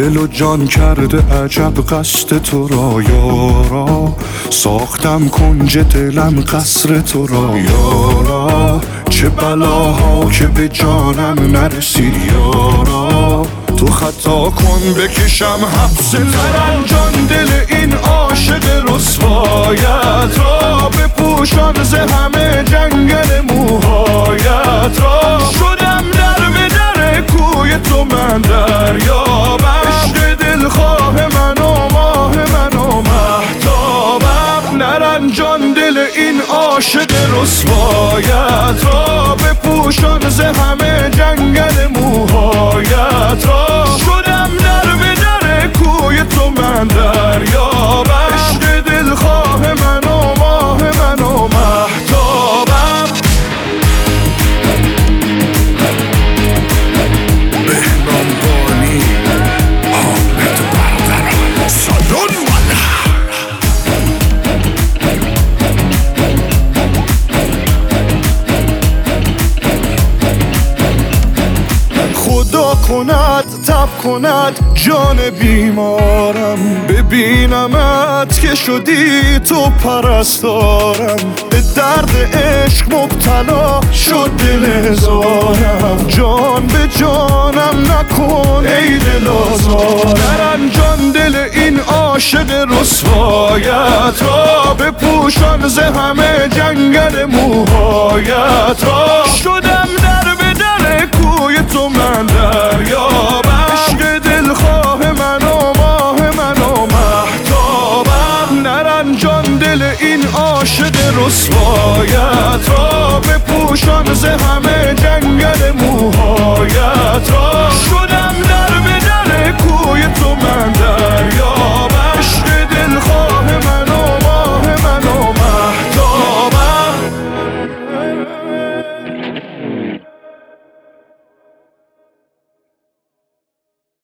دل و جان کرده عجب قصد تو را یارا، ساختم کنج دلم قصر تو را یارا، چه بلاها که به جانم نرسید یارا، تو خطا کن بکشم حبس ترنجان دل این عاشق رسوایت را، بپوشان ز همه جنگل موهایت را، شدم در به در کوی تو من دریابم، عشق دلخواه من و ماه من و مهتابم، نرنجان دل این عاشق رسوایت را، بپوشان ز همه جنگل موهایت را، شدم در به در کوی تو من دریابم، عشق دلخواه من و ماه من و مهتابم. بهنام بانی حامد برقرار سالون خدا کند تب کند جان بیمارم، ببینمت که شدی تو پرستارم، به درد عشق مبتلا شد دل هزارم، جان به جانم نکن ای دل آزارم، نرنجان دل این عاشق رسوایت را، بپوشان ز همه جنگل موهایت را، شدم در به در کوی تو من دریابم، عشق دلخواه من و ماه من و مهتابم، نرنجان دل این عاشق رسوایت را، بپوشان ز همه جنگل موهایت را،